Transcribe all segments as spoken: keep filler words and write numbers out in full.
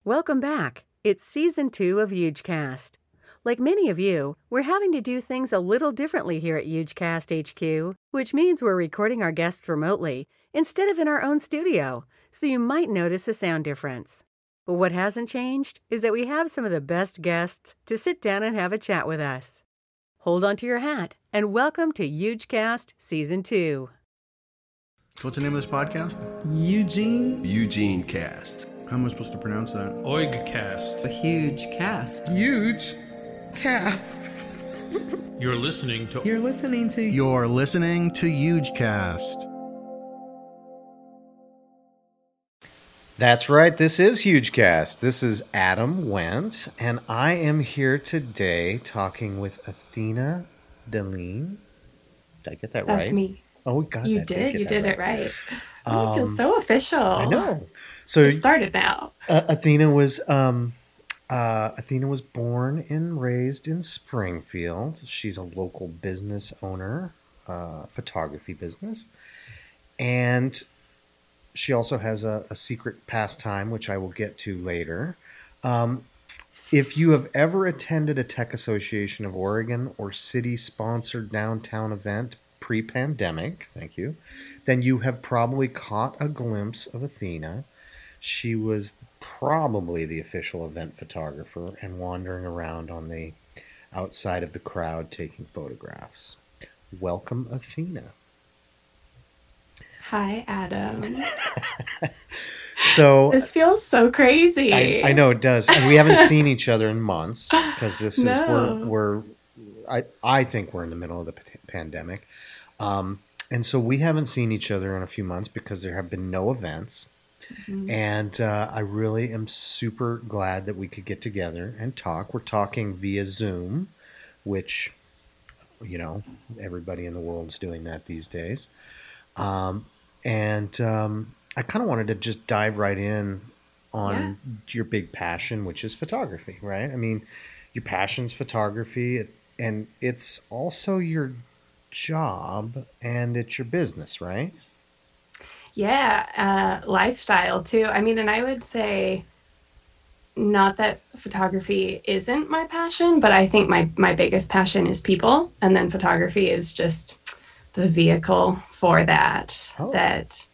Welcome back. It's season two of HugeCast. Like many of you, we're having to do things a little differently here at HugeCast H Q, which means we're recording our guests remotely instead of in our own studio, so you might notice a sound difference. But what hasn't changed is that we have some of the best guests to sit down and have a chat with us. Hold on to your hat and welcome to HugeCast Season two. What's the name of this podcast? Eugene. Eugene Cast. How am I supposed to pronounce that? Oigcast. A huge cast. Huge cast. You're listening to... You're listening to... You're listening to HugeCast. That's right, this is HugeCast. This is Adam Wendt, and I am here today talking with Athena Deline. Did I get that right? That's me. Oh, we got you that. did. You that did right. it right. Um, Oh, it feels so official. I know. So It started now. Uh, Athena was um, uh, Athena was born and raised in Springfield. She's a local business owner, uh, photography business, and she also has a, a secret pastime, which I will get to later. Um, if you have ever attended a Tech Association of Oregon or city-sponsored downtown event pre-pandemic, thank you, then you have probably caught a glimpse of Athena. She was probably the official event photographer and wandering around on the outside of the crowd taking photographs. Welcome, Athena. Hi, Adam. So This feels so crazy. I, I know it does. And we haven't seen each other in months because this is No. we're we're I I think we're in the middle of the p- pandemic. Um, and so we haven't seen each other in a few months because there have been no events. Mhm. And uh, I really am super glad that we could get together and talk. We're talking via Zoom, which, you know, everybody in the world is doing that these days. Um, and um, I kind of wanted to just dive right in on your big passion, which is photography, right? I mean, your passion's photography, and it's also your job and it's your business, right? Yeah, uh, lifestyle too. I mean, and I would say not that photography isn't my passion, but I think my, my biggest passion is people. And then photography is just the vehicle for that. Oh. That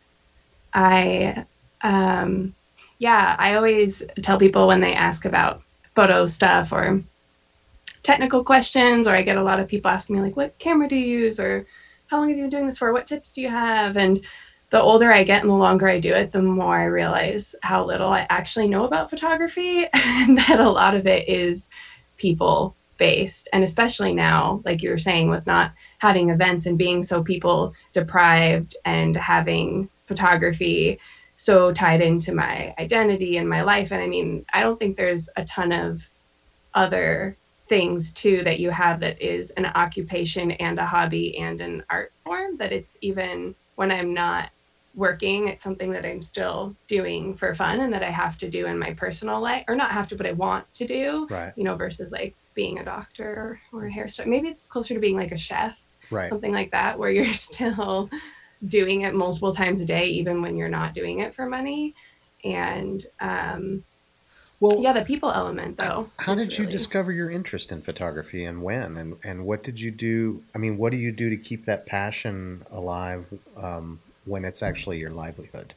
I, um, yeah, I always tell people when they ask about photo stuff or technical questions, or I get a lot of people asking me like, what camera do you use? Or how long have you been doing this for? What tips do you have? And the older I get and the longer I do it, the more I realize how little I actually know about photography, and that a lot of it is people based. And especially now, like you were saying, with not having events and being so people deprived and having photography so tied into my identity and my life. And I mean, I don't think there's a ton of other things too that you have that is an occupation and a hobby and an art form, that it's even when I'm not working, it's something that I'm still doing for fun and that I have to do in my personal life, or not have to, but I want to do, Right. you know, versus like being a doctor or, or a hairstylist. Maybe it's closer to being like a chef, Right. something like that, where you're still doing it multiple times a day, even when you're not doing it for money. And um, Well, yeah, the people element though. how is did you really- discover your interest in photography, and when, and, and what did you do? I mean, what do you do to keep that passion alive um, when it's actually your livelihood?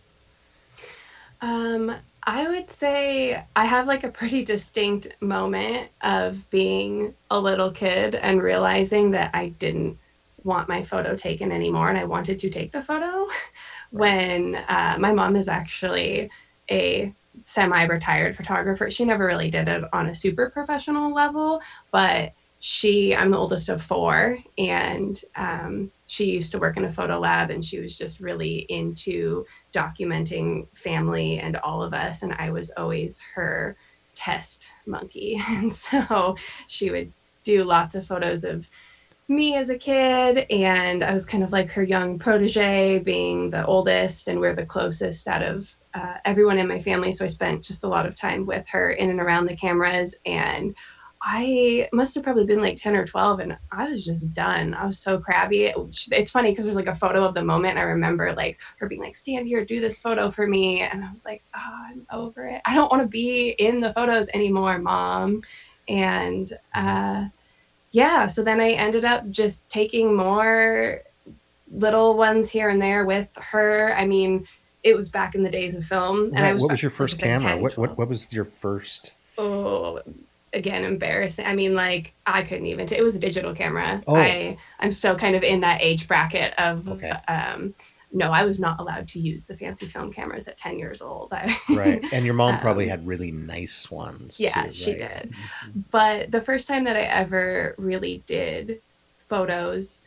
Um, I would say I have like a pretty distinct moment of being a little kid and realizing that I didn't want my photo taken anymore and I wanted to take the photo when uh, my mom is actually a semi-retired photographer. She never really did it on a super professional level, but she, I'm the oldest of four, and um, she used to work in a photo lab, and she was just really into documenting family and all of us. And I was always her test monkey. And so she would do lots of photos of me as a kid, and I was kind of like her young protege, being the oldest, and we're the closest out of uh, everyone in my family. So I spent just a lot of time with her in and around the cameras, and I must have probably been like ten or twelve, and I was just done. I was so crabby. It, it's funny because there's like a photo of the moment. And I remember like her being like, stand here, do this photo for me. And I was like, oh, I'm over it. I don't want to be in the photos anymore, Mom. And uh, yeah, so then I ended up just taking more little ones here and there with her. I mean, it was back in the days of film. And Right. I was What was your first like ten, camera? What, what twelve. what was your first? Oh, again, embarrassing. I mean, like, I couldn't even, t- it was a digital camera. Oh. I, I'm still kind of in that age bracket of, Okay. um, no, I was not allowed to use the fancy film cameras at ten years old. I, Right. And your mom probably Um, had really nice ones. yeah, too, she right? did. But the first time that I ever really did photos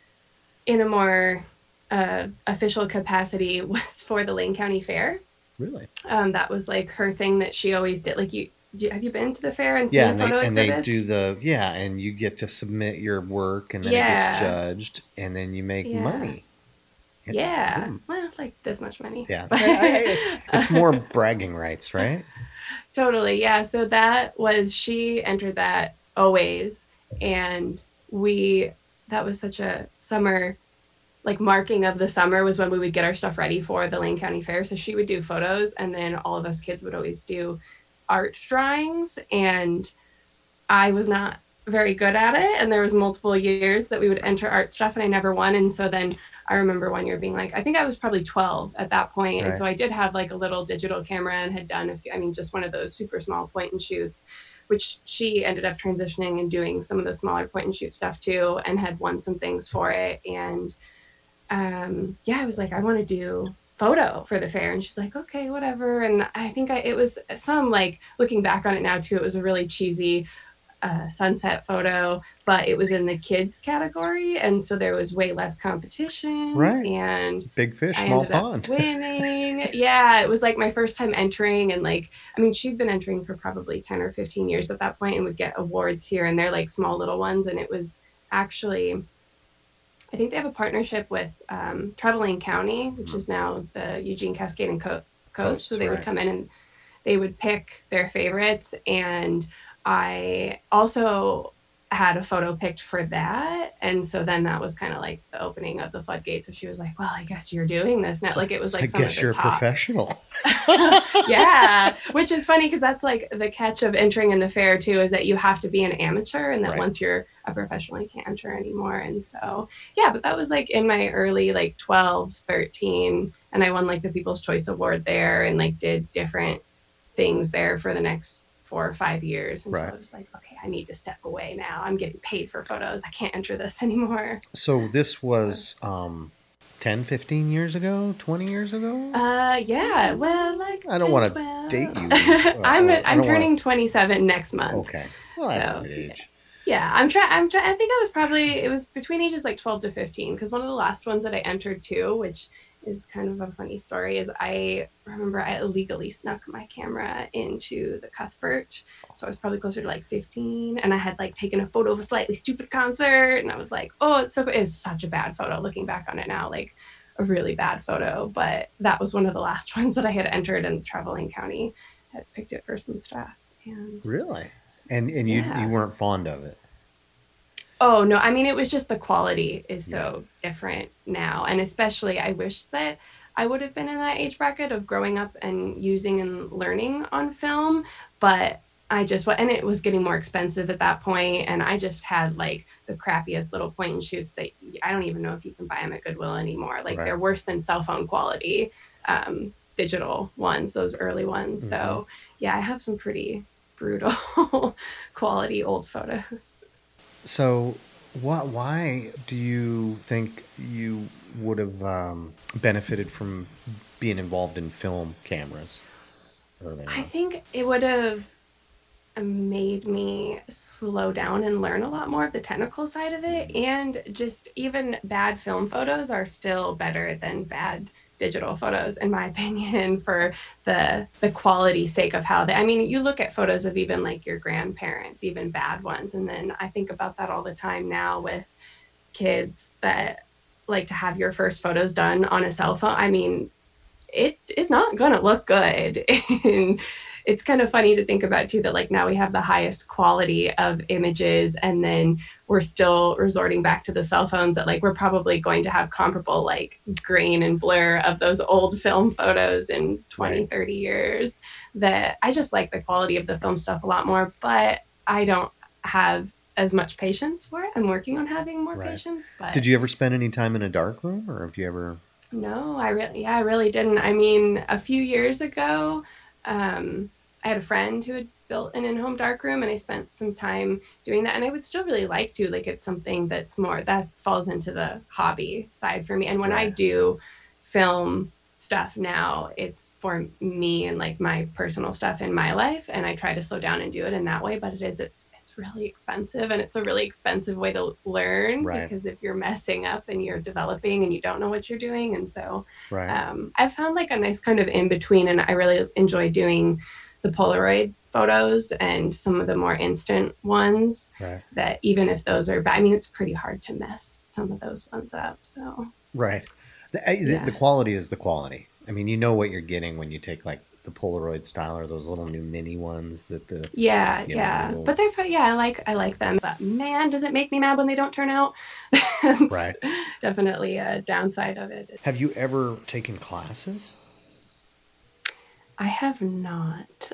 in a more uh, official capacity was for the Lane County Fair. Really? Um, that was like her thing that she always did. Like, you, you have you been to the fair and Yeah, seen and they, photo and they exhibits? do the yeah, and you get to submit your work, and then it Yeah. gets judged, and then you make Yeah. money. And- Yeah, Zoom. well, like this much money. Yeah. But- It's more bragging rights, right? Totally, yeah. So that was, she entered that always, and we, that was such a summer, like marking of the summer was when we would get our stuff ready for the Lane County Fair. So she would do photos, and then all of us kids would always do art drawings, and I was not very good at it, and there was multiple years that we would enter art stuff and I never won. And so then I remember one year being like, I think I was probably twelve at that point. Right. And so I did have like a little digital camera and had done a few, I mean, just one of those super small point and shoots, which she ended up transitioning and doing some of the smaller point and shoot stuff too, and had won some things for it. And um, yeah, I was like, I want to do photo for the fair. And she's like, okay, whatever. And I think I, it was some, like, looking back on it now too, it was a really cheesy uh, sunset photo, but it was in the kids category. And so there was way less competition. Right. And Big fish, I small ended up pond. winning. Yeah, it was like my first time entering, and like, I mean, she'd been entering for probably ten or fifteen years at that point and would get awards here and there, like small little ones. And it was actually, I think they have a partnership with um, Trevelyan County, which is now the Eugene Cascade and Co- Coast. Coast, So they right. would come in and they would pick their favorites. And I also had a photo picked for that. And so then that was kind of like the opening of the floodgates. And she was like, well, I guess you're doing this now. Like, it was So like I some guess of the you're a top. professional. Yeah, which is funny because that's like the catch of entering in the fair too, is that you have to be an amateur, and that Right. once you're a professional you can't enter anymore. And so yeah, but that was like in my early like twelve, thirteen, and I won like the People's Choice Award there, and like did different things there for the next four or five years until Right. I was like, okay, I need to step away now. I'm getting paid for photos, I can't enter this anymore. So this was um, ten, fifteen years ago, twenty years ago? Uh yeah, well, like I don't ten, wanna twelve. date you. I'm Uh, I I'm don't turning wanna- twenty-seven next month. Okay. Well, that's So, a good age. Yeah, I'm trying. I'm trying. I think I was probably, it was between ages like twelve to fifteen, because one of the last ones that I entered too, which is kind of a funny story, is I remember I illegally snuck my camera into the Cuthbert. So I was probably closer to like fifteen, and I had like taken a photo of a slightly stupid concert, and I was like, oh, it's so, it's such a bad photo looking back on it now, like a really bad photo. But that was one of the last ones that I had entered, and Trevelyan County had picked it for some stuff. And Really? And and you Yeah. you weren't fond of it. oh no, I mean, it was just the quality is so different now. And especially I wish that I would have been in that age bracket of growing up and using and learning on film, but I just, and it was getting more expensive at that point, and I just had like the crappiest little point and shoots that I don't even know if you can buy them at Goodwill anymore. Like Right. they're worse than cell phone quality um, digital ones, those early ones. So yeah, I have some pretty brutal quality old photos. So, why why do you think you would have um, benefited from being involved in film cameras early I on? think it would have made me slow down and learn a lot more of the technical side of it. And just even bad film photos are still better than bad digital photos, in my opinion, for the the quality sake of how they, I mean, you look at photos of even like your grandparents, even bad ones. And then I think about that all the time now with kids that like to have your first photos done on a cell phone. I mean, it is not going to look good. And it's kind of funny to think about too, that like now we have the highest quality of images, and then we're still resorting back to the cell phones, that like we're probably going to have comparable like grain and blur of those old film photos in twenty, Right. thirty years. That I just like the quality of the film stuff a lot more, but I don't have as much patience for it. I'm working on having more Right. patience. But Did you ever spend any time in a dark room, or have you ever? no, I really, yeah, I really didn't. I mean, a few years ago, um, I had a friend who had built an in-home darkroom, and I spent some time doing that. And I would still really like to, like, it's something that's more, that falls into the hobby side for me. And when I Right. do film stuff now, it's for me and like my personal stuff in my life. And I try to slow down and do it in that way. But it is, it's, it's really expensive, and it's a really expensive way to learn, Right. because if you're messing up and you're developing and you don't know what you're doing. And so Right. um, I found like a nice kind of in between, and I really enjoy doing the Polaroid photos and some of the more instant ones, Right. that even if those are bad, I mean, it's pretty hard to mess some of those ones up. So Right. The, I- the, Yeah. the quality is the quality. I mean, you know what you're getting when you take like the Polaroid style or those little new mini ones that the yeah, You know, yeah, little- but they're fun. Yeah, I like, I like them, but man, does it make me mad when they don't turn out. It's Right. Definitely a downside of it. Have you ever taken classes? I have not.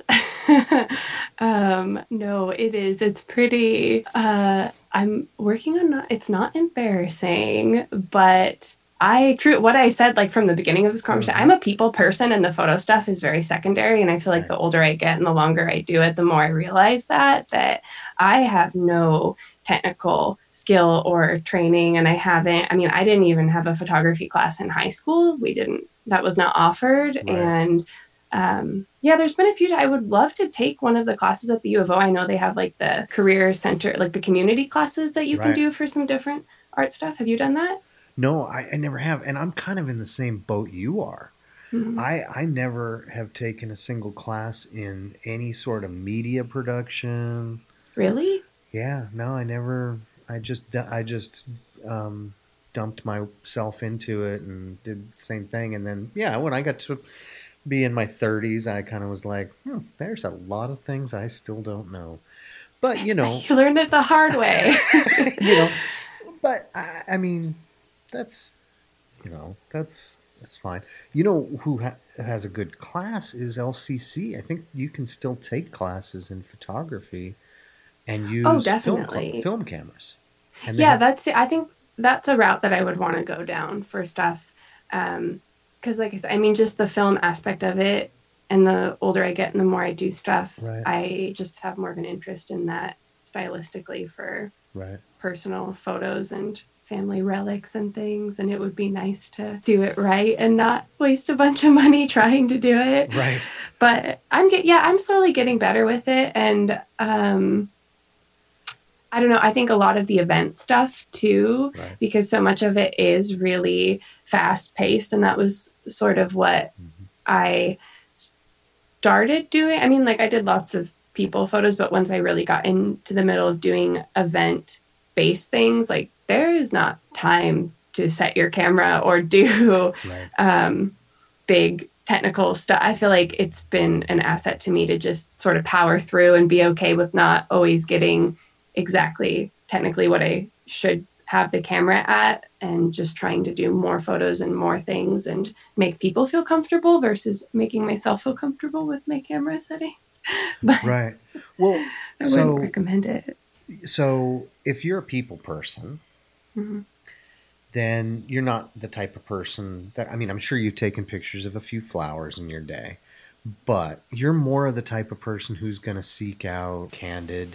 um, no, it is. It's pretty, uh, I'm working on, it's not embarrassing, but I, true, what I said, like from the beginning of this conversation, Mhm. I'm a people person, and the photo stuff is very secondary. And I feel like Right. the older I get and the longer I do it, the more I realize that, that I have no technical skill or training. And I haven't, I mean, I didn't even have a photography class in high school. We didn't, that was not offered. Right. And um, yeah, there's been a few. I would love to take one of the classes at the U of O. I know they have like the career center, like the community classes that you can Right. do for some different art stuff. Have you done that? No, I, I never have, and I'm kind of in the same boat you are. Mhm. I I never have taken a single class in any sort of media production. Really? Yeah, no, I never. I just I just um, dumped myself into it and did the same thing, and then yeah, when I got to be in my thirties, I kind of was like, hmm, there's a lot of things I still don't know, but you know, You learned it the hard way. you know, but I, I mean, that's you know, that's that's fine. You know who ha- has a good class is L C C. I think you can still take classes in photography and use Oh, film, definitely. film cameras. And they Yeah, have- that's, I think that's a route that I would want to go down for stuff. Um, cause like I said, I mean, just the film aspect of it, and the older I get and the more I do stuff, Right. I just have more of an interest in that stylistically for right. personal photos and family relics and things. And it would be nice to do it right and not waste a bunch of money trying to do it. Right. But I'm get yeah, I'm slowly getting better with it. And um I don't know, I think a lot of the event stuff too, Right. because so much of it is really fast paced, and that was sort of what Mhm. I started doing. I mean, like I did lots of people photos, but once I really got into the middle of doing event based things, like there is not time to set your camera or do Right. um, big technical stuff. I feel like it's been an asset to me to just sort of power through and be okay with not always getting exactly technically what I should have the camera at, and just trying to do more photos and more things and make people feel comfortable versus making myself feel comfortable with my camera settings. But Right. Well, I so wouldn't recommend it. so if you're a people person, Mhm. then you're not the type of person that, I mean, I'm sure you've taken pictures of a few flowers in your day, but you're more of the type of person who's going to seek out candid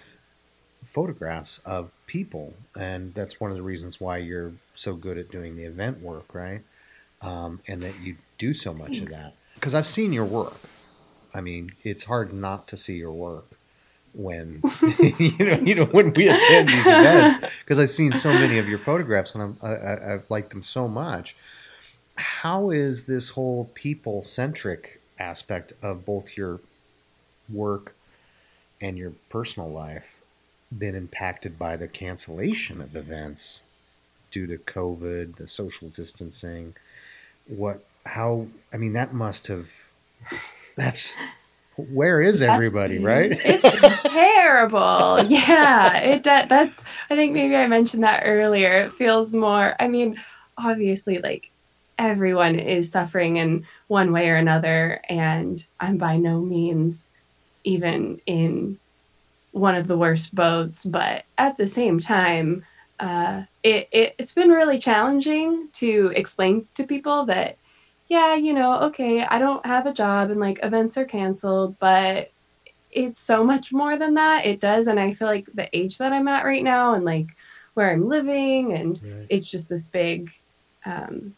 photographs of people. And that's one of the reasons why you're so good at doing the event work, right? Um, and that you do so much of Thanks. that. Because I've seen your work. I mean, it's hard not to see your work when you know you know when we attend these events, because I've seen so many of your photographs and I'm, I, I, I've liked them so much. How is this whole people centric aspect of both your work and your personal life been impacted by the cancellation of events due to COVID, the social distancing? What? How? I mean, that must have. That's Where is That's- everybody, right? It's terrible. Yeah, it do- that's I think maybe I mentioned that earlier. It feels more, I mean, obviously like everyone is suffering in one way or another, and I'm by no means even in one of the worst boats, but at the same time, uh, it, it it's been really challenging to explain to people that, yeah, you know, okay, I don't have a job and like events are canceled, but it's so much more than that. It does. And I feel like the age that I'm at right now and like where I'm living, and Right. it's just this big, um,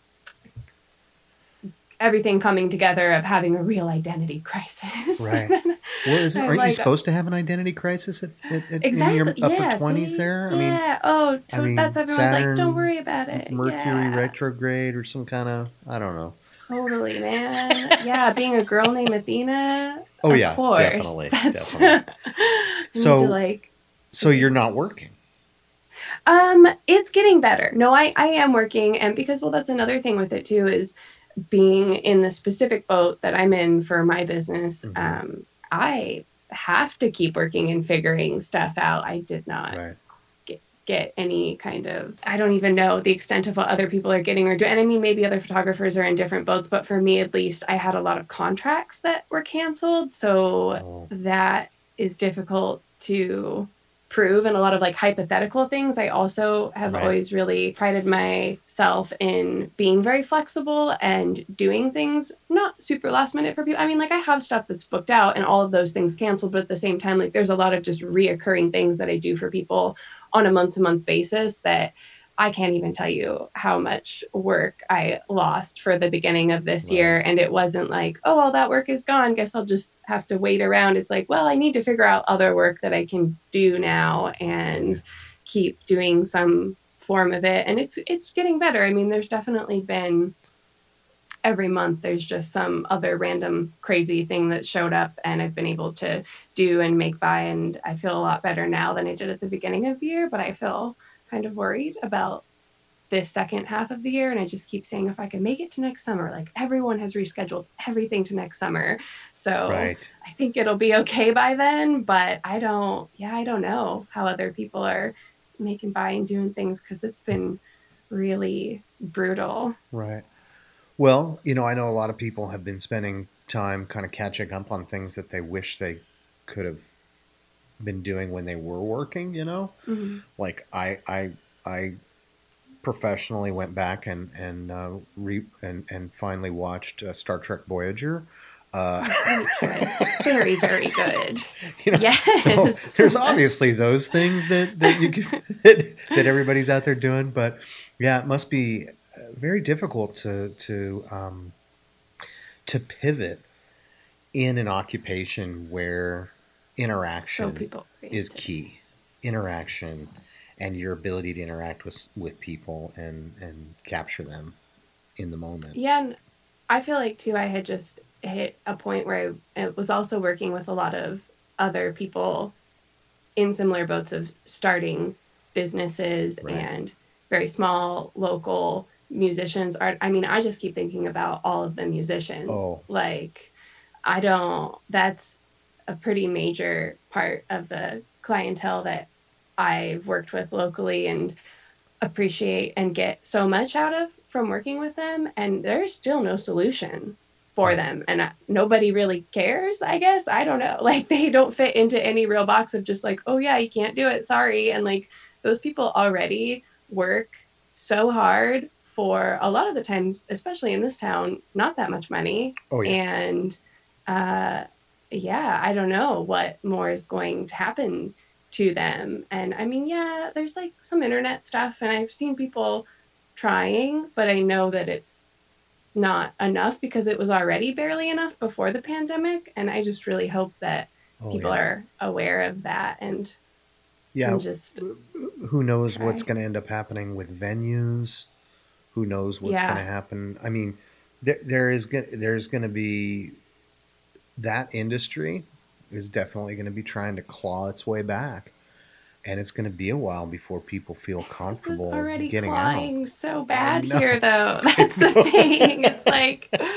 everything coming together of having a real identity crisis. Right. Well, isn't, I'm aren't you like, supposed to have an identity crisis at, at, at Exactly. in your upper yeah, twenties see? there? I yeah. mean, oh, to- I mean, that's everyone's like, Saturn, don't worry about it. Mercury yeah. retrograde or some kind of, I don't know. Totally, man. Yeah, being a girl named Athena. Oh, of yeah, course. definitely, That's, definitely. I need So- to, like, So you're not working. Um, it's getting better. No, I, I am working, and because, well, that's another thing with it too, is being in the specific boat that I'm in for my business. Mhm. Um, I have to keep working and figuring stuff out. I did not Right. get, get any kind of, I don't even know the extent of what other people are getting or doing. And I mean, maybe other photographers are in different boats, but for me, at least, I had a lot of contracts that were canceled. So Oh. that is difficult to prove, and a lot of like hypothetical things. I also have Right. always really prided myself in being very flexible and doing things not super last minute for people. I mean, like I have stuff that's booked out and all of those things canceled, but at the same time, like there's a lot of just reoccurring things that I do for people on a month to month basis that I can't even tell you how much work I lost for the beginning of this Right. year. And it wasn't like, oh, all that work is gone. Guess I'll just have to wait around. It's like, well, I need to figure out other work that I can do now and keep doing some form of it. And it's it's getting better. I mean, there's definitely been every month there's just some other random crazy thing that showed up and I've been able to do and make by. And I feel a lot better now than I did at the beginning of the year, but I feel kind of worried about this second half of the year. And I just keep saying, if I can make it to next summer, like everyone has rescheduled everything to next summer. So Right. I think it'll be okay by then, but I don't, yeah, I don't know how other people are making by and doing things, because it's been really brutal. Right. Well, you know, I know a lot of people have been spending time kind of catching up on things that they wish they could have been doing when they were working, you know? Mhm. Like I I I professionally went back and and uh, re and and finally watched uh, Star Trek Voyager. Uh, Great choice. Very, very good. you know, Yes. so there's obviously those things that that you can, that, that everybody's out there doing, but yeah, it must be uh, very difficult to to um, to pivot in an occupation where So interaction people is key. Interaction and your ability to interact with with people and and capture them in the moment. Yeah, and I feel like too, I had just hit a point where I, I was also working with a lot of other people in similar boats of starting businesses Right. and very small local musicians. Art. I mean, I just keep thinking about all of the musicians. Oh. Like, I don't, that's a pretty major part of the clientele that I've worked with locally and appreciate and get so much out of from working with them. And there's still no solution for Right. them. And I, nobody really cares, I guess. I don't know. Like, they don't fit into any real box of just like, oh yeah, you can't do it. Sorry. And like, those people already work so hard for a lot of the times, especially in this town, not that much money. Oh yeah. And uh, yeah, I don't know what more is going to happen to them. And I mean, yeah, there's like some internet stuff, and I've seen people trying, but I know that it's not enough because it was already barely enough before the pandemic. And I just really hope that Oh, people yeah. are aware of that and Yeah. can just, Who knows what's try. going to end up happening with venues? Who knows what's Yeah. going to happen? I mean, there there is go- there's going to be that industry is definitely going to be trying to claw its way back, and it's going to be a while before people feel it was comfortable already getting clawing out. so bad know. here, though. That's the thing. It's like,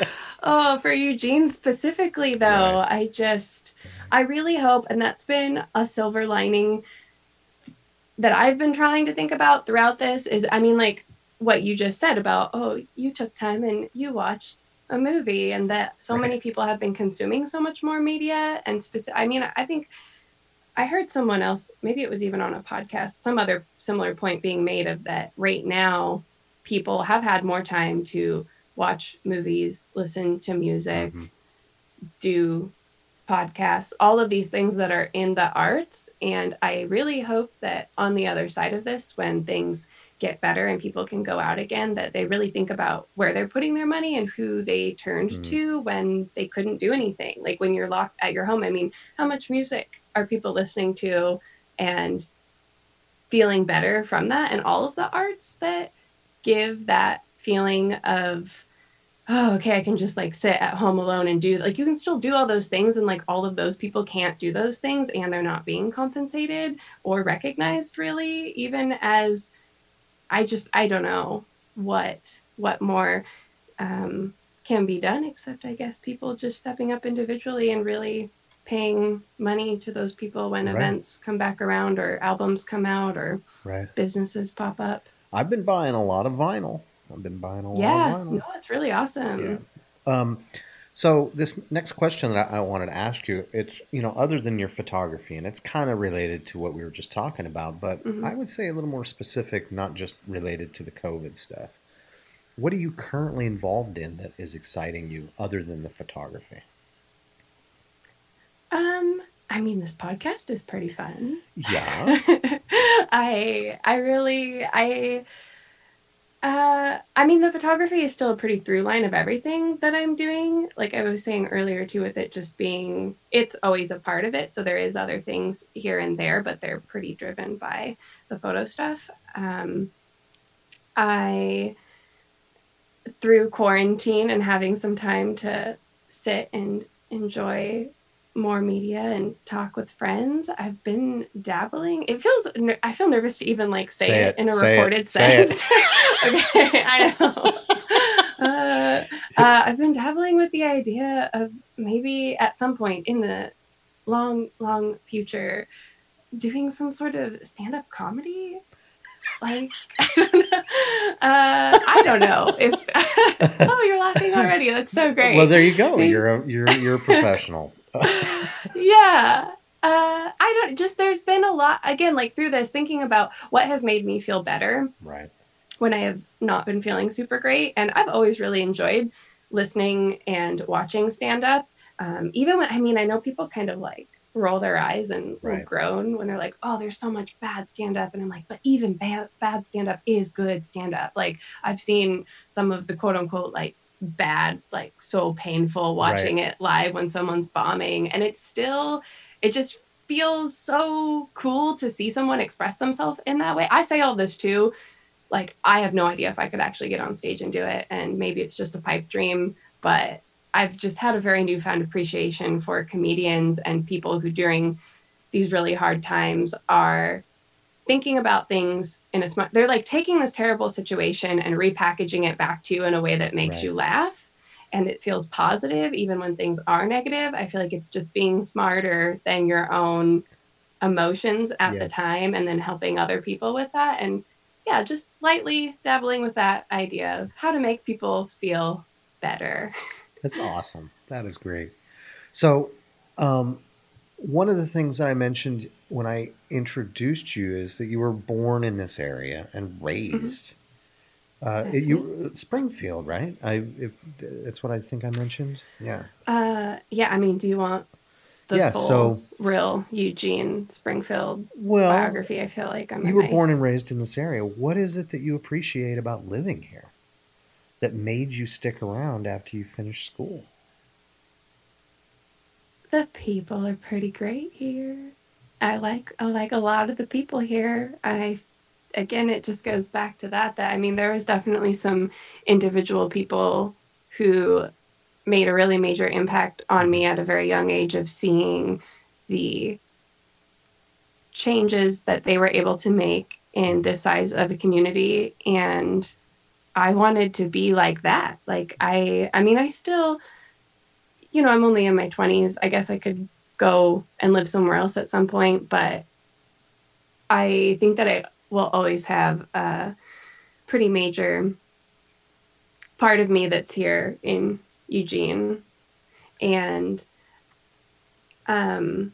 Oh, for Eugene specifically, though, Right. I just, I really hope, and that's been a silver lining that I've been trying to think about throughout this is, I mean, like what you just said about, oh, you took time and you watched a movie, and that so Right. many people have been consuming so much more media. And specific, I mean, I think I heard someone else, maybe it was even on a podcast, some other similar point being made of that right now, people have had more time to watch movies, listen to music, Mhm. do podcasts, all of these things that are in the arts. And I really hope that on the other side of this, when things get better and people can go out again, that they really think about where they're putting their money and who they turned Mm. to when they couldn't do anything. Like when you're locked at your home, I mean, how much music are people listening to and feeling better from that? And all of the arts that give that feeling of, oh, okay, I can just like sit at home alone and do, like, you can still do all those things. And like all of those people can't do those things and they're not being compensated or recognized really, even as I just, I don't know what, what more um, can be done, except I guess people just stepping up individually and really paying money to those people when Right. events come back around or albums come out or Right. businesses pop up. I've been buying a lot of vinyl. I've been buying a lot Yeah, of vinyl. no, it's really awesome. Yeah. Um, so this next question that I, I wanted to ask you, it's, you know, other than your photography, and it's kind of related to what we were just talking about, but Mhm. I would say a little more specific, not just related to the COVID stuff. What are you currently involved in that is exciting you other than the photography? Um, I mean, this podcast is pretty fun. Yeah. I I really I uh I mean the photography is still a pretty through line of everything that I'm doing. Like I was saying earlier too, with it just being, it's always a part of it. So there is other things here and there, but they're pretty driven by the photo stuff. Um I through quarantine and having some time to sit and enjoy more media and talk with friends, I've been dabbling. It feels, ner- I feel nervous to even like say, Say it, it, in a say it, recorded say it. sense. Okay, I know. uh, uh, I've been dabbling with the idea of maybe at some point in the long, long future doing some sort of stand-up comedy. Like, I don't know. Uh, I don't know if. Oh, you're laughing already. That's so great. Well, there you go. Thank- You're a, you're you're a professional. Yeah. Uh, I don't. Just there's been a lot again, like through this, thinking about what has made me feel better Right. when I have not been feeling super great, and I've always really enjoyed listening and watching stand up. Um, even when I mean, I know people kind of like roll their eyes and will Right. groan when they're like, oh, there's so much bad stand up. And I'm like, but even bad, bad stand up is good stand up. Like I've seen some of the quote unquote like bad, like so painful watching it live when someone's bombing. And it's still, it just feels so cool to see someone express themselves in that way. I say all this too. Like I have no idea if I could actually get on stage and do it. And maybe it's just a pipe dream, but I've just had a very newfound appreciation for comedians and people who during these really hard times are thinking about things in a smart, they're like taking this terrible situation and repackaging it back to you in a way that makes Right. you laugh. And it feels positive even when things are negative. I feel like it's just being smarter than your own emotions at the Yes. time and then helping other people with that. And yeah, just lightly dabbling with that idea of how to make people feel better. That's awesome. That is great. So, um, one of the things that I mentioned when I introduced you is that you were born in this area and raised. Uh, That's it- you Springfield, right? I if, that's what I think I mentioned. Yeah. Uh, yeah, I mean, do you want the Yeah, full, so- real Eugene Springfield Well, biography? I feel like I'm. you were born and raised in this area. What is it that you appreciate about living here that made you stick around after you finished school? The people are pretty great here. I like I like a lot of the people here. I again, it just goes back to that. That I mean, there was definitely some individual people who made a really major impact on me at a very young age of seeing the changes that they were able to make in this size of a community. And I wanted to be like that. Like I, I mean, I still, you know, I'm only in my twenties. I guess I could go and live somewhere else at some point, but I think that I will always have a pretty major part of me that's here in Eugene. And um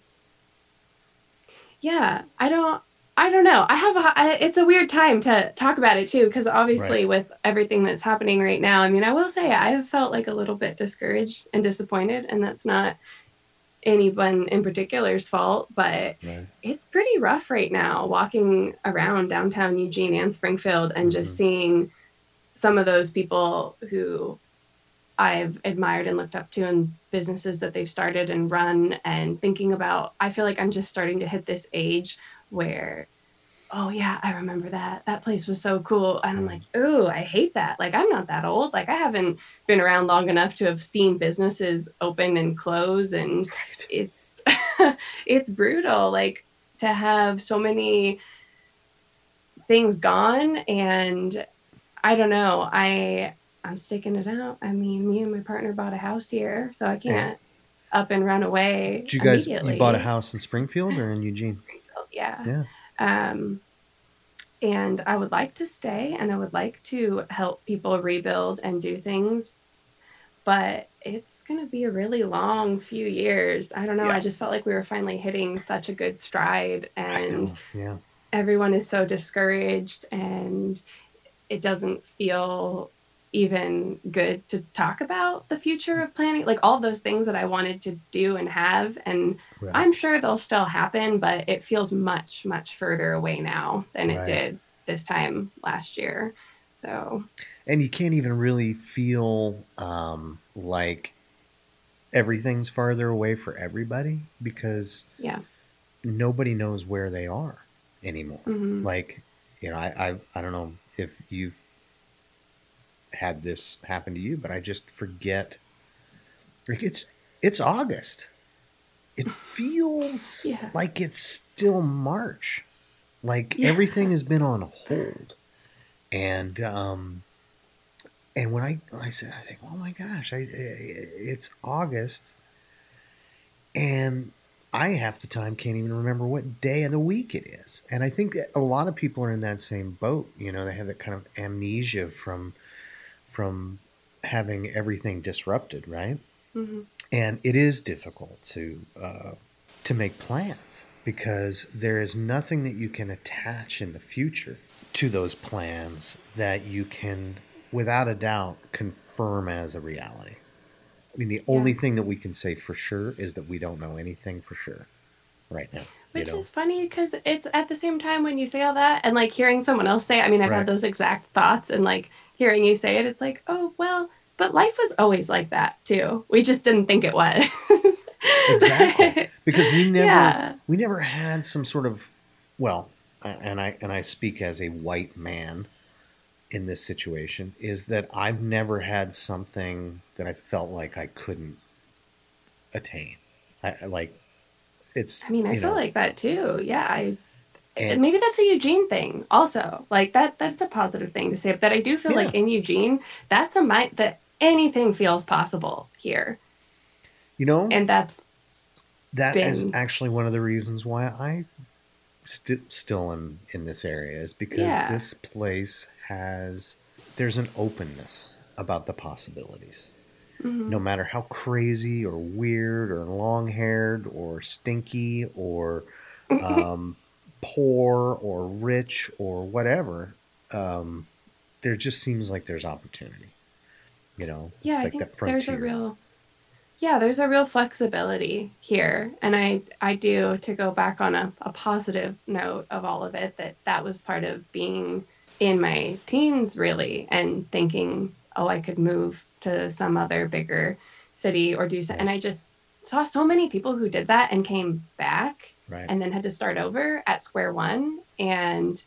yeah, I don't I don't know. I have a I, it's a weird time to talk about it too, because obviously Right. with everything that's happening right now, I mean, I will say I have felt like a little bit discouraged and disappointed, and that's not anyone in particular's fault, but Right. it's pretty rough right now walking around downtown Eugene and Springfield and just Mhm. seeing some of those people who I've admired and looked up to in businesses that they've started and run, and thinking about, I feel like I'm just starting to hit this age where, oh yeah, I remember that. That place was so cool. And I'm like, ooh, I hate that. Like, I'm not that old. Like, I haven't been around long enough to have seen businesses open and close. And Right. it's, it's brutal. Like, to have so many things gone. And I don't know, I, I'm sticking it out. I mean, me and my partner bought a house here, so I can't up and run away. Did you guys, immediately. you bought a house in Springfield or in Eugene? Yeah. Yeah. Um, and I would like to stay, and I would like to help people rebuild and do things, but it's going to be a really long few years. I don't know. Yeah. I just felt like we were finally hitting such a good stride, I and know. Yeah. everyone is so discouraged, and it doesn't feel even good to talk about the future of planning, like all those things that I wanted to do and have. And Right. I'm sure they'll still happen, but it feels much, much further away now than it Right. did this time last year. So, And you can't even really feel um, like everything's farther away for everybody, because yeah. nobody knows where they are anymore. Mhm. Like, you know, I, I I don't know if you've had this happen to you, but I just forget. Like, it's it's August. It feels Yeah. like it's still March. Like Yeah. everything has been on hold. And um and when I when I said, I think, oh my gosh, I, it's August, and I half the time can't even remember what day of the week it is. And I think that a lot of people are in that same boat. You know, they have that kind of amnesia from from having everything disrupted, right? Mhm. And it is difficult to uh, to make plans, because there is nothing that you can attach in the future to those plans that you can, without a doubt, confirm as a reality. I mean, the only Yeah. thing that we can say for sure is that we don't know anything for sure right now. Which you know? is funny, because it's at the same time when you say all that and like hearing someone else say, I mean, I've Right. had those exact thoughts, and like hearing you say it, it's like, oh, well, but life was always like that too. We just didn't think it was. Exactly. Because we never Yeah. we never had some sort of, well, and I and I speak as a white man in this situation, is that I've never had something that I felt like I couldn't attain. I I- like it's I mean, I you feel know, like that too. Yeah, I and- maybe that's a Eugene thing also. Like that that's a positive thing to say. But I do feel Yeah. like in Eugene, that's a mind that anything feels possible here. you know, And that's that is been- actually one of the reasons why I st- still am in this area, is because Yeah. this place has, there's an openness about the possibilities. mhm. No matter how crazy or weird or long-haired or stinky or um, poor or rich or whatever, um, there just seems like there's opportunity. You know, Yeah, it's I like think that frontier. there's a real yeah, there's a real flexibility here. And I I do, to go back on a, a positive note of all of it, that that was part of being in my teens really, and thinking, oh, I could move to some other bigger city or do so. And I just saw so many people who did that and came back Right. and then had to start over at square one. And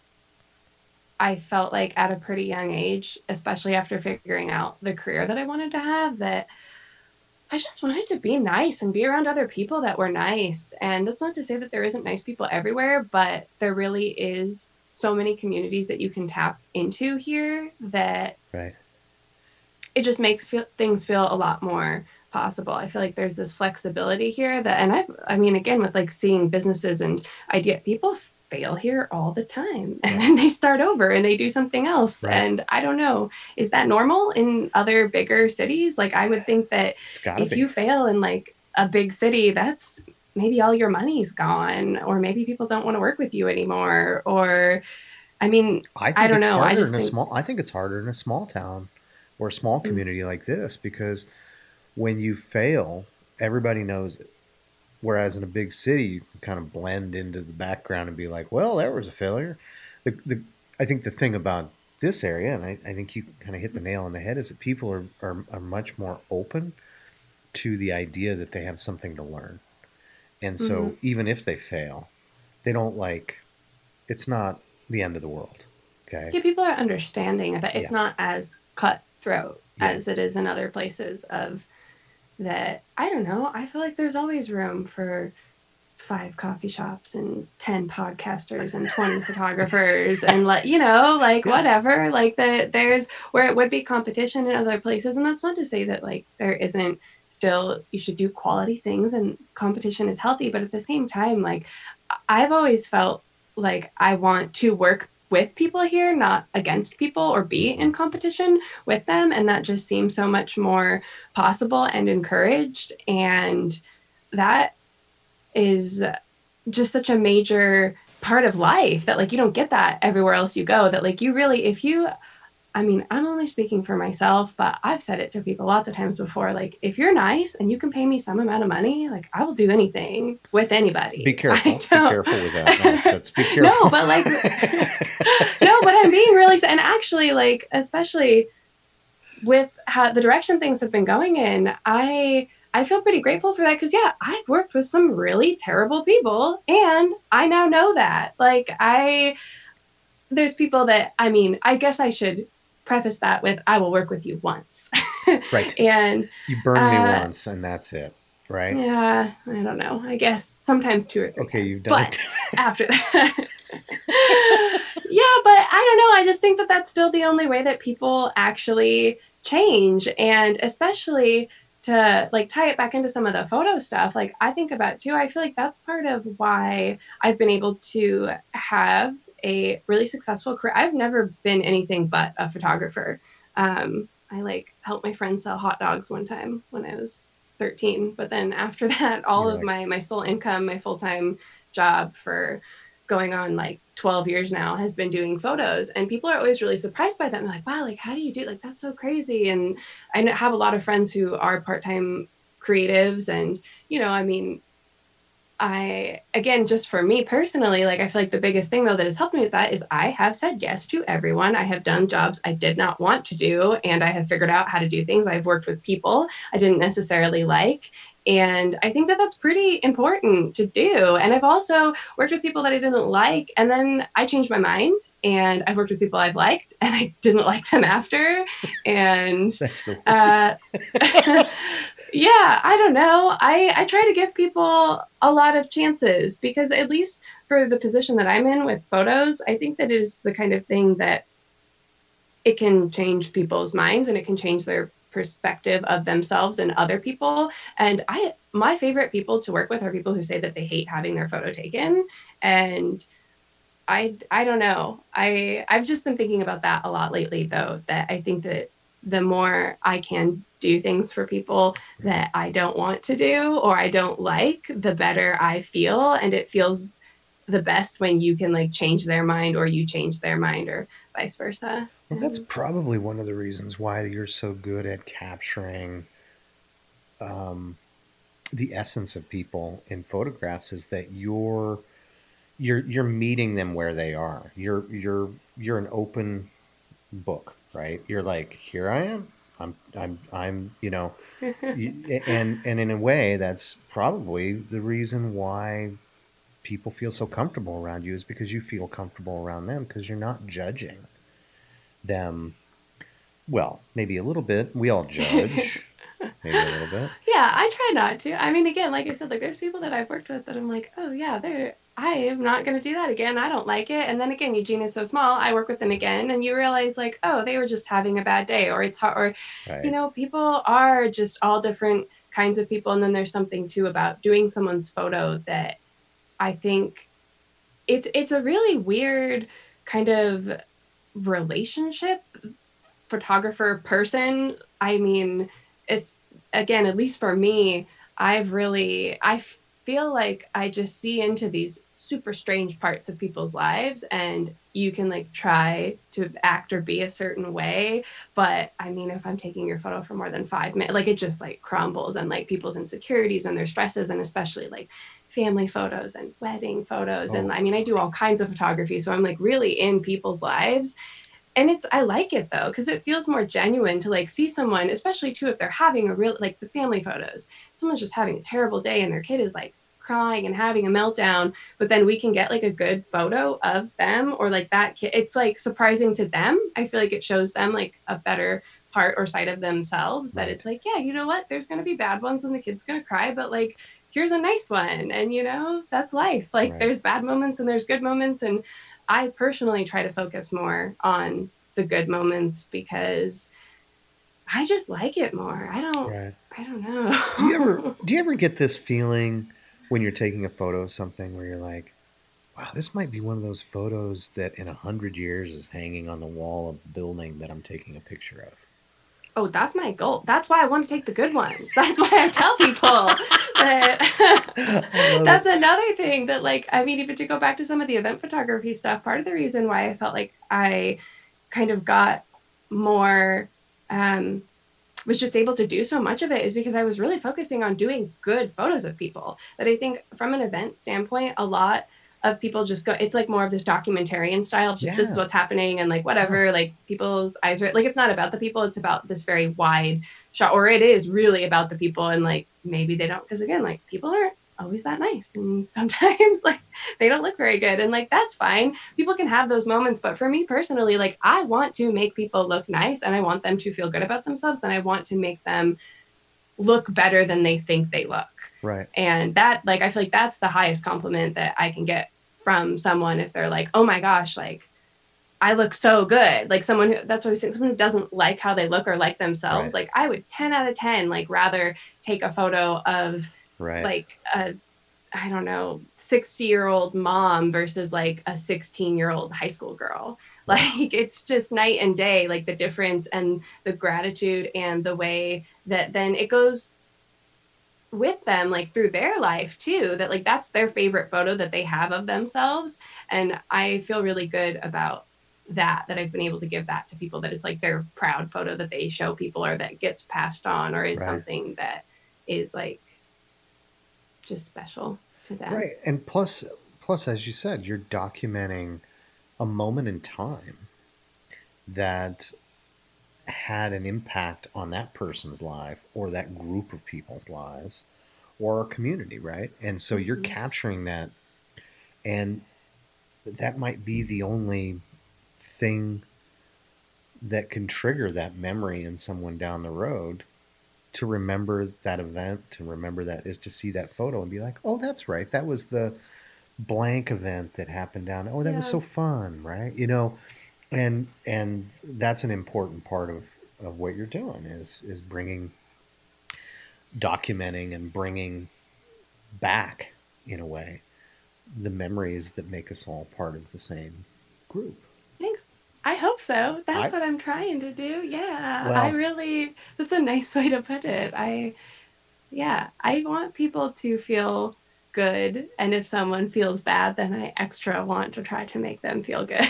I felt like at a pretty young age, especially after figuring out the career that I wanted to have, that I just wanted to be nice and be around other people that were nice. And that's not to say that there isn't nice people everywhere, but there really is so many communities that you can tap into here that Right. it just makes feel, things feel a lot more possible. I feel like there's this flexibility here that, and I, I mean, again, with like seeing businesses and idea, people fail here all the time, and then they start over and they do something else. Right. And I don't know, is that normal in other bigger cities? Like, I would think that if be. you fail in like a big city, that's maybe all your money's gone, or maybe people don't want to work with you anymore. Or, I mean, I, think I don't it's know. Harder I just in a think, small. I think it's harder in a small town or a small community mm-hmm. like this, because when you fail, everybody knows it. Whereas in a big city, you can kind of blend into the background and be like, "Well, there was a failure." The, the I think the thing about this area, and I, I think you kind of hit the nail on the head, is that people are, are are much more open to the idea that they have something to learn. And so mm-hmm. even if they fail, they don't like, it's not the end of the world. Okay. Yeah, people are understanding of it. It's yeah. not as cutthroat yeah. as it is in other places of that. I don't know. I feel like there's always room for five coffee shops and ten podcasters and twenty photographers and let, you know, like yeah. whatever, like the, there's where it would be competition in other places. And that's not to say that like there isn't still, you should do quality things and competition is healthy. But at the same time, like I've always felt like I want to work with people here, not against people or be in competition with them. And that just seems so much more possible and encouraged. And that is just such a major part of life that like you don't get that everywhere else you go, that like you really, if you, I mean, I'm only speaking for myself, but I've said it to people lots of times before. Like, if you're nice and you can pay me some amount of money, like, I will do anything with anybody. Be careful. Be careful with that. No, that's, be careful. No, but like, no, but I'm being really, and actually, like, especially with how the direction things have been going in, I, I feel pretty grateful for that. Cause yeah, I've worked with some really terrible people and I now know that. Like, I, there's people that, I mean, I guess I should preface that with, I will work with you once. Right. And you burn me uh, once and that's it. Right. Yeah. I don't know. I guess sometimes two or three Okay. times. You've done but it. After that. Yeah. But I don't know. I just think that that's still the only way that people actually change. And especially to like tie it back into some of the photo stuff, like I think about too, I feel like that's part of why I've been able to have a really successful career. I've never been anything but a photographer. Um, I like helped my friend sell hot dogs one time when I was thirteen. But then after that, all You're of like... my, my sole income, my full-time job for going on like twelve years now has been doing photos. And people are always really surprised by that. And they're like, wow, like, how do you do it? Like, that's so crazy. And I have a lot of friends who are part-time creatives. And, you know, I mean, I, again, just for me personally, like, I feel like the biggest thing though that has helped me with that is I have said yes to everyone. I have done jobs I did not want to do, and I have figured out how to do things. I've worked with people I didn't necessarily like. And I think that that's pretty important to do. And I've also worked with people that I didn't like, and then I changed my mind, and I've worked with people I've liked and I didn't like them after. And that's the uh, yeah, I don't know. I, I try to give people a lot of chances, because at least for the position that I'm in with photos, I think that it is the kind of thing that it can change people's minds and it can change their perspective of themselves and other people. And I, my favorite people to work with are people who say that they hate having their photo taken. And I, I don't know. I, I've just been thinking about that a lot lately though, that I think that the more I can do things for people that I don't want to do or I don't like, the better I feel. And it feels the best when you can like change their mind or you change their mind or vice versa. Well, that's probably one of the reasons why you're so good at capturing um, the essence of people in photographs, is that you're you're you're meeting them where they are. You're you're you're an open book, right? You're like, here I am. I'm I'm I'm you know, you, and and in a way, that's probably the reason why people feel so comfortable around you, is because you feel comfortable around them, because you're not judging them. Well, maybe a little bit. We all judge. Maybe a little bit. Yeah, I try not to. I mean, again, like I said, like there's people that I've worked with that I'm like, oh yeah, they're I am not going to do that again. I don't like it. And then again, Eugene is so small. I work with them again, and you realize like, oh, they were just having a bad day, or it's hard, or, right. you know, people are just all different kinds of people. And then there's something too about doing someone's photo that I think it's it's a really weird kind of relationship, photographer person. I mean, it's again, at least for me, I've really, I feel like I just see into these super strange parts of people's lives, and you can like try to act or be a certain way. But I mean, if I'm taking your photo for more than five minutes, like it just like crumbles, and like people's insecurities and their stresses, and especially like family photos and wedding photos. Oh. And I mean, I do all kinds of photography. So I'm like really in people's lives. And it's, I like it though, because it feels more genuine to like see someone, especially too, if they're having a real, like the family photos, someone's just having a terrible day and their kid is like crying and having a meltdown, but then we can get like a good photo of them, or like that kid, it's like surprising to them. I feel like it shows them like a better part or side of themselves, that right. It's like, yeah, you know what, there's going to be bad ones and the kid's going to cry, but like, here's a nice one. And you know, that's life. Like right. There's bad moments and there's good moments. And I personally try to focus more on the good moments because I just like it more. I don't, right. I don't know. do you ever, do you ever get this feeling when you're taking a photo of something where you're like, wow, this might be one of those photos that in a hundred years is hanging on the wall of the building that I'm taking a picture of? Oh, that's my goal. That's why I want to take the good ones. That's why I tell people that that's it. Another thing that like, I mean, even to go back to some of the event photography stuff, part of the reason why I felt like I kind of got more, um, was just able to do so much of it is because I was really focusing on doing good photos of people. That I think from an event standpoint, a lot of people just go, it's like more of this documentarian style of just yeah. this is what's happening and like whatever, yeah. like people's eyes are like, it's not about the people, it's about this very wide shot, or it is really about the people. And like, maybe they don't, because again, like people aren't always that nice. And sometimes like they don't look very good. And like, that's fine. People can have those moments. But for me personally, like I want to make people look nice and I want them to feel good about themselves. And I want to make them look better than they think they look. Right. And that, like, I feel like that's the highest compliment that I can get from someone if they're like, oh my gosh, like I look so good. Like someone who, that's what I was saying, someone who doesn't like how they look or like themselves. Right. Like I would ten out of ten, like rather take a photo of right. like a, I don't know, sixty year old mom versus like a sixteen year old high school girl. Like it's just night and day, like the difference and the gratitude and the way that then it goes with them like through their life too, that like that's their favorite photo that they have of themselves. And I feel really good about that, that I've been able to give that to people, that it's like their proud photo that they show people or that gets passed on or is right. something that is like just special to them. Right. And plus, plus, as you said, you're documenting a moment in time that had an impact on that person's life or that group of people's lives or a community, right? And so you're mm-hmm. capturing that, and that might be the only thing that can trigger that memory in someone down the road to remember that event, to remember that, is to see that photo and be like, oh, that's right. That was the blank event that happened down. Oh, that yeah. was so fun, right? You know, and and that's an important part of, of what you're doing is is bringing, documenting and bringing back, in a way, the memories that make us all part of the same group. Thanks. I hope so. That's I, what I'm trying to do. Yeah. Well, I really, that's a nice way to put it. I, yeah, I want people to feel good. And if someone feels bad, then I extra want to try to make them feel good.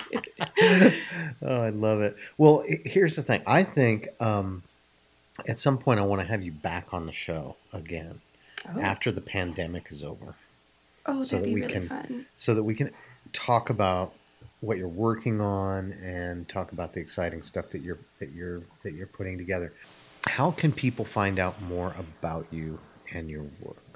Oh, I love it. Well, here's the thing. I think um, at some point I want to have you back on the show again oh, after the pandemic is over. Oh, so that'd that be we really can, fun. So that we can talk about what you're working on and talk about the exciting stuff that you're that you're that you're putting together. How can people find out more about you and your work?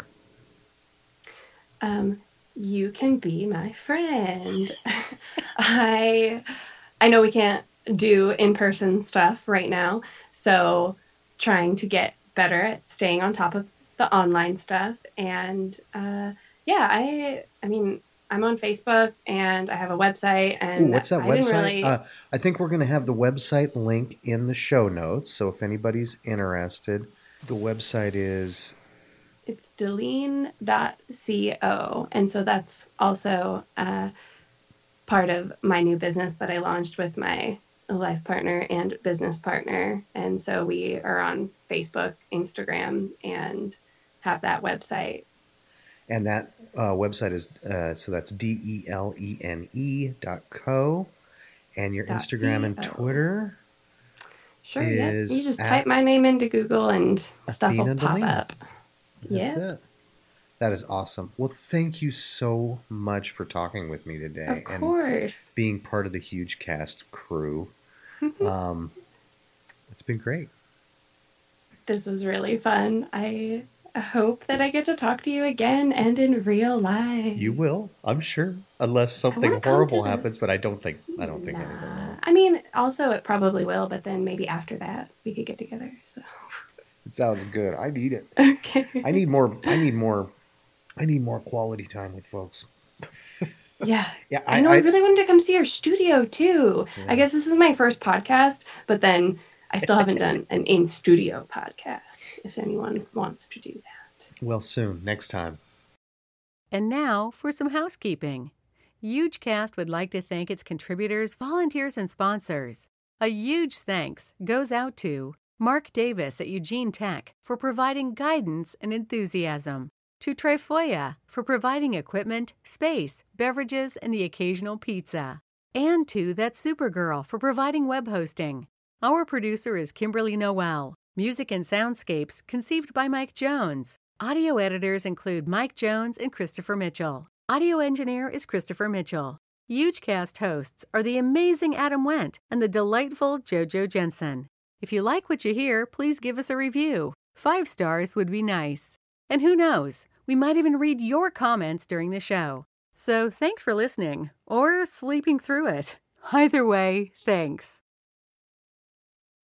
Um, you can be my friend. I I know we can't do in-person stuff right now, so trying to get better at staying on top of the online stuff. And uh, yeah, I I mean, I'm on Facebook and I have a website. And Ooh, what's that I website? Really... Uh, I think we're going to have the website link in the show notes. So if anybody's interested, The website is It's Deline dot co. And so that's also uh, part of my new business that I launched with my life partner and business partner. And so we are on Facebook, Instagram, and have that website. And that uh, website is, uh, so that's D E L E N E dot co. And your Dot Instagram and co. Twitter Sure, yeah. is You just at type my name into Google and stuff will Athena pop Deline. up. That's Yeah. it. That is awesome. Well, thank you so much for talking with me today. Of course. And being part of the Huge Cast crew. um, it's been great. This was really fun. I hope that I get to talk to you again and in real life. You will, I'm sure, unless something wanna come horrible to the- happens. But I don't think I don't think anything will. Nah. I mean, also it probably will, but then maybe after that we could get together. So It sounds good. I need it. okay. I need more. I need more. I need more quality time with folks. Yeah. Yeah, I, I- know. I, I- really wanted to come see your studio too. I guess this is my first podcast, but then I still haven't done an in studio podcast. If anyone wants to do that. Well, soon, next time. And now for some housekeeping. HugeCast would like to thank its contributors, volunteers, and sponsors. A huge thanks goes out to Mark Davis at Eugene Tech for providing guidance and enthusiasm, to Trefoya for providing equipment, space, beverages, and the occasional pizza, and to That Supergirl for providing web hosting. Our producer is Kimberly Noel. Music and soundscapes conceived by Mike Jones. Audio editors include Mike Jones and Christopher Mitchell. Audio engineer is Christopher Mitchell. HugeCast hosts are the amazing Adam Wendt and the delightful JoJo Jensen. If you like what you hear, please give us a review. Five stars would be nice. And who knows, we might even read your comments during the show. So thanks for listening, or sleeping through it. Either way, thanks.